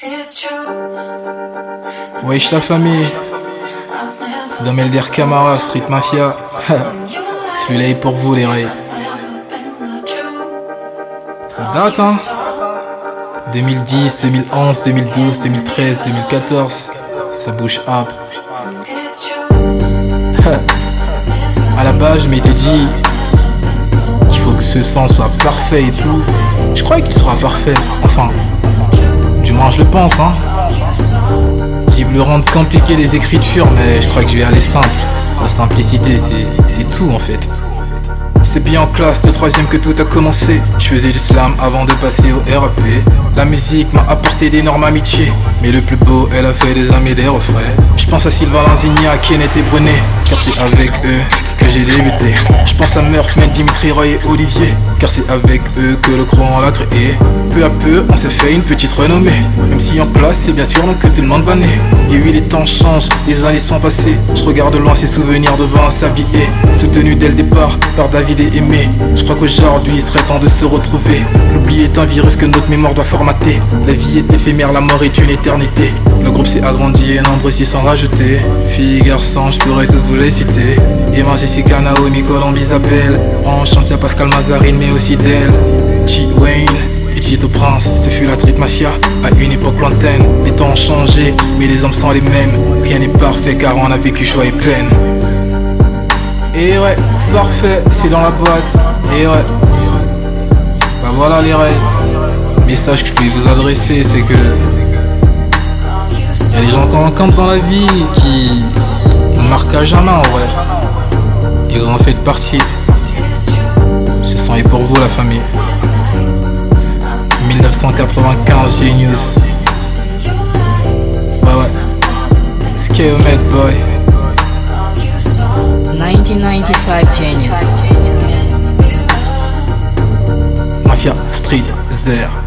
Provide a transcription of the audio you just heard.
Wesh la famille, Domelder Camara, Street Mafia. Celui-là est pour vous les rails. Ça date hein. 2010, 2011, 2012, 2013, 2014. Ça bouge up. À la base je m'étais dit qu'il faut que ce son soit parfait et tout. Je crois qu'il sera parfait. Enfin, du moins je le pense hein. J'ai voulu rendre compliqué les écritures, mais je crois que je vais aller simple. La simplicité c'est tout en fait. C'est bien en classe de 3ème que tout a commencé. Je faisais du slam avant de passer au RAP. La musique m'a apporté d'énormes amitiés, mais le plus beau, elle a fait des amis des refrains. Je pense à Sylvain Lanzigna, Kenneth et Brunet, car c'est avec eux que j'ai débuté. Je pense à Murphy, Dimitri, Roy et Olivier, car c'est avec eux que le Cron l'a créé. Peu à peu, on s'est fait une petite renommée, même si en classe, c'est bien sûr là que tout le monde va naître. Et oui, les temps changent, les années sont passées. Je regarde loin ces souvenirs devant un sablier, soutenu dès le départ par David et Aimé. Je crois qu'aujourd'hui, il serait temps de se retrouver. L'oubli est un virus que notre mémoire doit formater. La vie est éphémère, la mort est une éternité. Le groupe s'est agrandi et nombreux s'y sont rajoutés. Filles, garçons, je pourrais tous vous les citer. Emma, Jessica, Naomi, Colombe, Isabelle. On chante à Pascal Mazarine, mais aussi d'elle. G. Wayne et Tito Prince, ce fut la Street Mafia à une époque lointaine. Les temps ont changé, mais les hommes sont les mêmes. Rien n'est parfait car on a vécu joie et peine. Et ouais, parfait, c'est dans la boîte. Et ouais, bah voilà les règles. Le message que je voulais vous adresser, c'est que y a des gens qu'on rencontre dans la vie qui nous marquent à jamais en vrai. Et vous en faites partie. Ce son est pour vous la famille. 1995 Genius. Ouais ouais. Skeomet boy. 1995 Genius. Mafia Street Zer.